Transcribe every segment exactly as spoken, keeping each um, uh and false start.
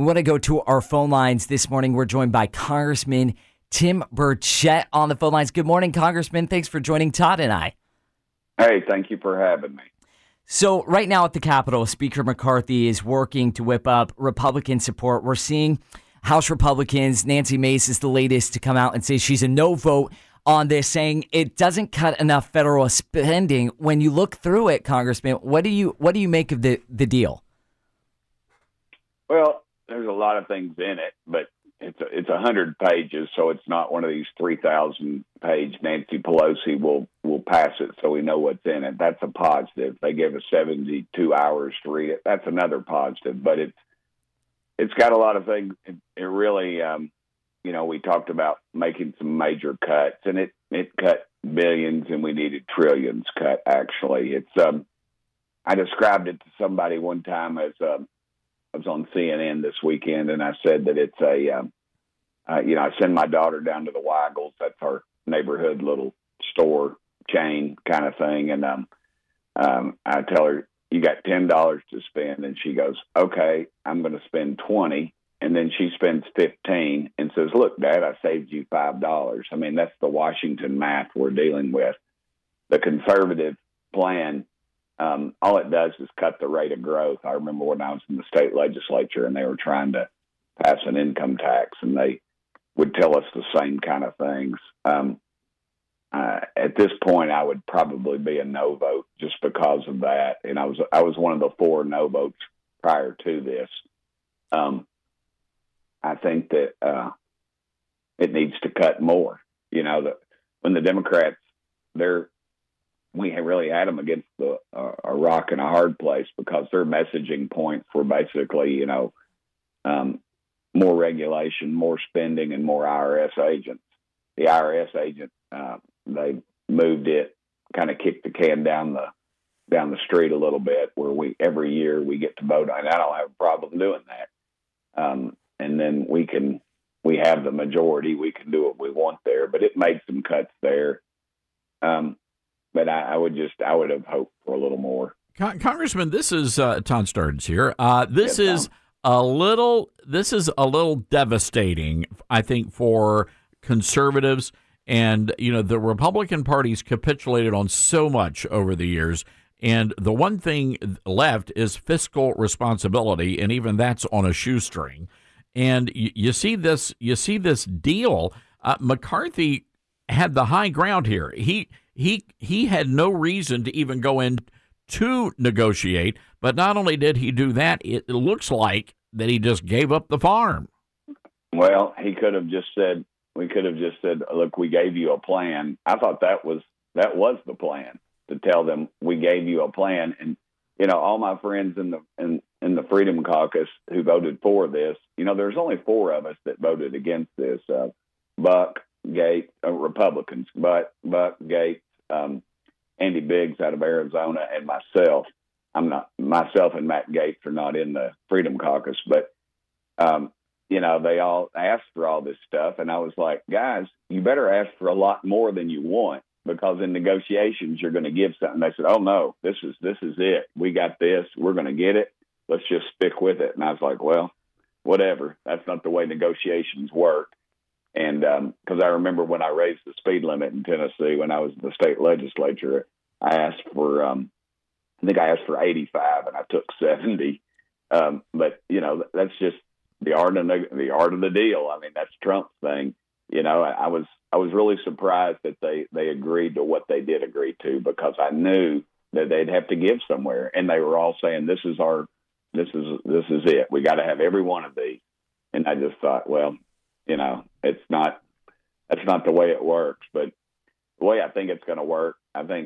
We want to go to our phone lines this morning. We're joined by Congressman Tim Burchett on the phone lines. Good morning, Congressman. Thanks for joining Todd and I. Hey, thank you for having me. So right now at the Capitol, Speaker McCarthy is working to whip up Republican support. We're seeing House Republicans, Nancy Mace is the latest to come out and say she's a no vote on this, saying it doesn't cut enough federal spending. When you look through it, Congressman, what do you what do you make of the, the deal? Well, there's a lot of things in it, but it's a, it's a hundred pages, so it's not one of these three thousand page. Nancy Pelosi will will pass it, so we know what's in it. That's a positive. They gave us seventy-two hours to read it. That's another positive. But it's it's got a lot of things. It, it really, um, you know, we talked about making some major cuts, and it it cut billions, and we needed trillions cut. Actually, it's um, I described it to somebody one time as um. I was on C N N this weekend, and I said that it's a, um, uh, you know, I send my daughter down to the Weigels. That's our neighborhood little store chain kind of thing. And um, um, I tell her, you got ten dollars to spend. And she goes, okay, I'm going to spend twenty. And then she spends fifteen and says, look, Dad, I saved you five dollars. I mean, that's the Washington math we're dealing with. The conservative plan, Um, all it does is cut the rate of growth. I remember when I was in the state legislature and they were trying to pass an income tax, and they would tell us the same kind of things. Um, uh, at this point, I would probably be a no vote just because of that. And I was I was one of the four no votes prior to this. Um, I think that uh, it needs to cut more. You know, the, when the Democrats, they're we really had them against the, uh, a rock and a hard place because their messaging points were basically, you know, um, more regulation, more spending, and more I R S agents. The I R S agent, uh, they moved it, kind of kicked the can down the down the street a little bit, where we every year we get to vote on. I don't have a problem doing that, um, and then we can we have the majority. We can do what we want there, but it made some cuts there. Um, But I, I would just, I would have hoped for a little more. Con- Congressman, this is uh, Tom Stearns here. Uh, this Yes, is a little, this is a little devastating, I think, for conservatives. And you know, the Republican Party's capitulated on so much over the years, and the one thing left is fiscal responsibility, and even that's on a shoestring. And you, you see this, you see this deal. Uh, McCarthy had the high ground here. He. He he had no reason to even go in to negotiate, but not only did he do that, it looks like that he just gave up the farm. Well, he could have just said, we could have just said, look, we gave you a plan. I thought that was that was the plan, to tell them we gave you a plan. And, you know, all my friends in the in, in the Freedom Caucus who voted for this, you know, there's only four of us that voted against this. Uh, Buck, Gates, uh, Republicans, but Buck, Gates, um, Andy Biggs out of Arizona, and myself. I'm not myself and Matt Gaetz are not in the Freedom Caucus, but um, you know, they all asked for all this stuff, and I was like, guys, you better ask for a lot more than you want, because in negotiations you're going to give something. They said, oh no, this is this is it. We got this. We're going to get it. Let's just stick with it. And I was like, well, whatever. That's not the way negotiations work. And because um, I remember when I raised the speed limit in Tennessee when I was in the state legislature, I asked for, um, I think I asked for eighty-five, and I took seventy. Um, but you know, that's just the art of the, the art of the deal. I mean, that's Trump's thing. You know, I, I was I was really surprised that they they agreed to what they did agree to, because I knew that they'd have to give somewhere, and they were all saying, "This is our, this is this is it. We got to have every one of these." And I just thought, well, you know, it's not, that's not the way it works. But the way I think it's going to work, I think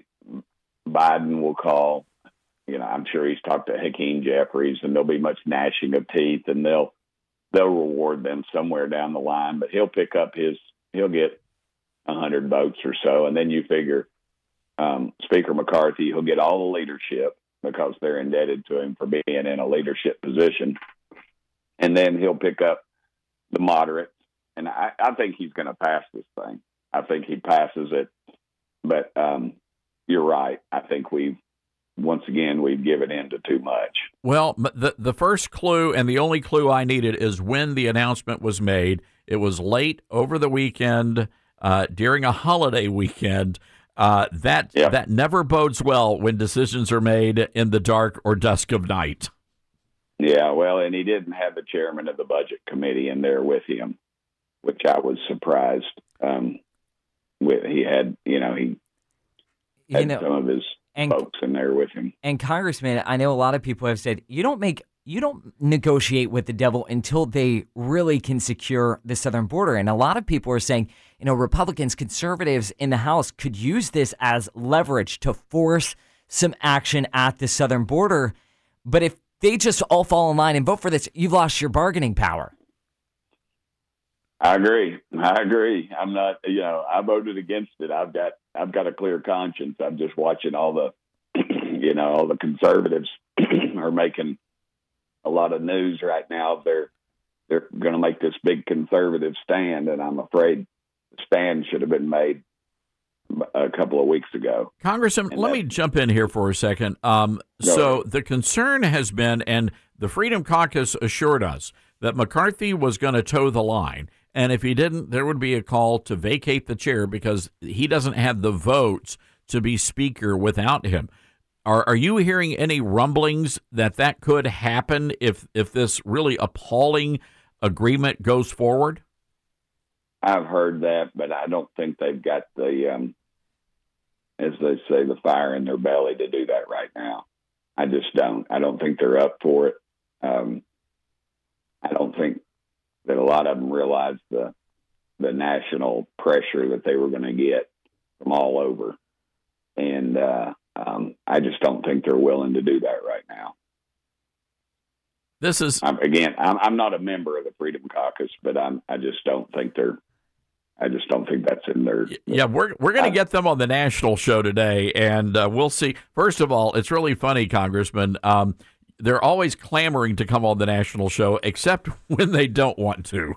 Biden will call, you know, I'm sure he's talked to Hakeem Jeffries, and there'll be much gnashing of teeth, and they'll, they'll reward them somewhere down the line, but he'll pick up his, he'll get a hundred votes or so. And then you figure um, Speaker McCarthy, he'll get all the leadership because they're indebted to him for being in a leadership position. And then he'll pick up the moderates. And I, I think he's going to pass this thing. I think he passes it. But um, you're right. I think we've once again, we've given in to too much. Well, the the first clue and the only clue I needed is when the announcement was made. It was late over the weekend, uh, during a holiday weekend. Uh, that yep. that never bodes well when decisions are made in the dark or dusk of night. Yeah, well, and he didn't have the chairman of the budget committee in there with him, which I was surprised. Um, with he had, you know, he had you know, some of his and, folks in there with him. And Congressman, I know a lot of people have said you don't make you don't negotiate with the devil until they really can secure the southern border. And a lot of people are saying, you know, Republicans, conservatives in the House could use this as leverage to force some action at the southern border. But if they just all fall in line and vote for this, you've lost your bargaining power. I agree. I agree. I'm not, you know, I voted against it. I've got, I've got a clear conscience. I'm just watching all the, you know, all the conservatives are making a lot of news right now. They're, they're going to make this big conservative stand, and I'm afraid the stand should have been made a couple of weeks ago. Congressman, and let that, me jump in here for a second. Um, so ahead. The concern has been, and the Freedom Caucus assured us that McCarthy was going to toe the line. And if he didn't, there would be a call to vacate the chair because he doesn't have the votes to be speaker without him. Are are you hearing any rumblings that that could happen if if this really appalling agreement goes forward? I've heard that, but I don't think they've got the, um, as they say, the fire in their belly to do that right now. I just don't. I don't think they're up for it. Um, I don't think that a lot of them realized the the national pressure that they were going to get from all over. And uh, um, I just don't think they're willing to do that right now. This is I'm, again, I'm, I'm not a member of the Freedom Caucus, but I'm, I just don't think they're, I just don't think that's in their. Yeah, we're we're going to get them on the national show today, and uh, we'll see. First of all, it's really funny, Congressman. Um, they're always clamoring to come on the national show, except when they don't want to.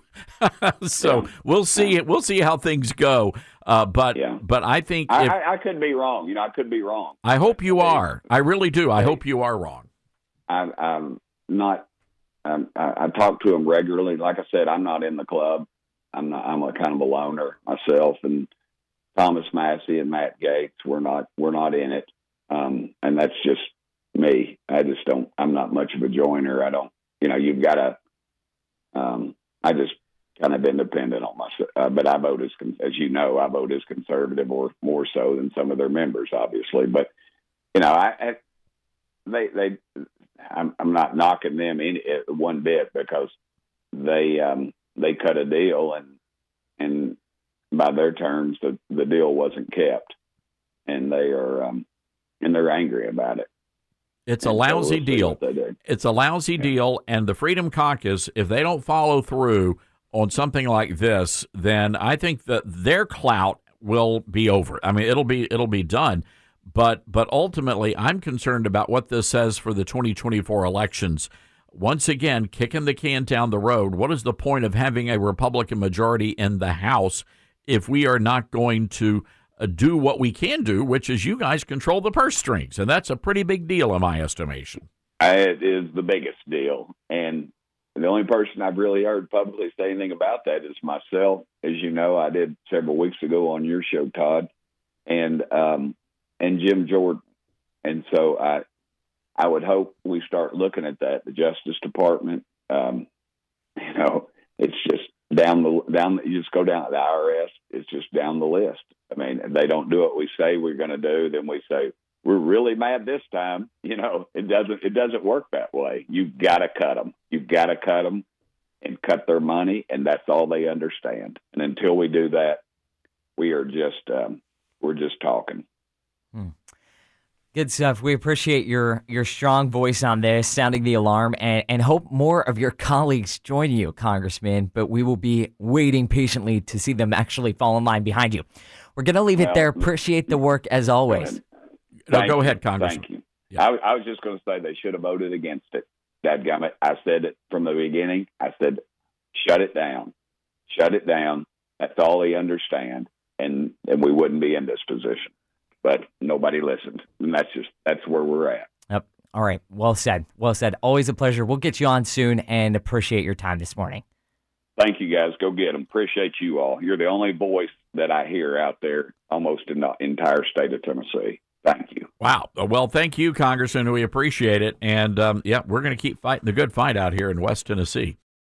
so yeah. we'll see. Yeah. We'll see how things go. Uh, but yeah. but I think I, if, I, I could be wrong. You know, I could be wrong. I hope you Hey, are. I really do. I hey, hope you are wrong. I'm, I'm not. I'm, I, I talk to them regularly. Like I said, I'm not in the club. I'm not. I'm a kind of a loner myself. And Thomas Massey and Matt Gaetz, we're not. We're not in it. Um, and that's just me. I just don't. I'm not much of a joiner. I don't. You know, you've got to. Um, I just kind of independent on myself. Uh, but I vote as, as you know, I vote as conservative, or more so than some of their members, obviously. But you know, I, I they they. I'm, I'm not knocking them in one bit because they um, they cut a deal, and and by their terms, the, the deal wasn't kept, and they are um, and they're angry about it. It's a lousy deal. It's a lousy yeah. deal, and the Freedom Caucus, if they don't follow through on something like this, then I think that their clout will be over. I mean, it'll be it'll be done. But but ultimately, I'm concerned about what this says for the twenty twenty-four elections. Once again, kicking the can down the road. What is the point of having a Republican majority in the House if we are not going to uh, do what we can do, which is you guys control the purse strings? And that's a pretty big deal in my estimation. It is the biggest deal. And the only person I've really heard publicly say anything about that is myself. As you know, I did several weeks ago on your show, Todd. And um and Jim Jordan. And so I I would hope we start looking at that. The Justice Department, um, you know, it's just down the, down, you just go down to the I R S. It's just down the list. I mean, if they don't do what we say we're going to do, then we say, we're really mad this time. You know, it doesn't, it doesn't work that way. You've got to cut them. You've got to cut them and cut their money. And that's all they understand. And until we do that, we are just, um, we're just talking. Hmm. Good stuff. We appreciate your your strong voice on this, sounding the alarm, and, and hope more of your colleagues join you, Congressman. But we will be waiting patiently to see them actually fall in line behind you. We're going to leave well, it there. Appreciate the work as always. No, go ahead, Congressman. Thank you. Yeah. I, I was just going to say they should have voted against it. Dadgummit. I said it from the beginning. I said, shut it down. Shut it down. That's all they understand. And, and we wouldn't be in this position. but nobody listened. And that's just, that's where we're at. Yep. All right. Well said. Well said. Always a pleasure. We'll get you on soon and appreciate your time this morning. Thank you, guys. Go get them. Appreciate you all. You're the only voice that I hear out there almost in the entire state of Tennessee. Thank you. Wow. Well, thank you, Congressman. We appreciate it. And, um, yeah, we're going to keep fighting the good fight out here in West Tennessee.